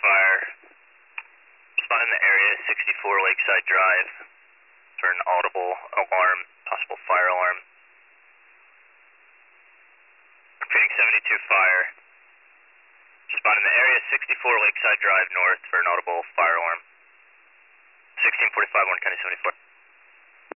fire. Spot in the area, 64 Lakeside Drive, for an audible alarm, possible fire alarm. Repeating 72 fire. Spot in the area, 64 Lakeside Drive North, for an audible fire alarm. 1645, 1 County 74.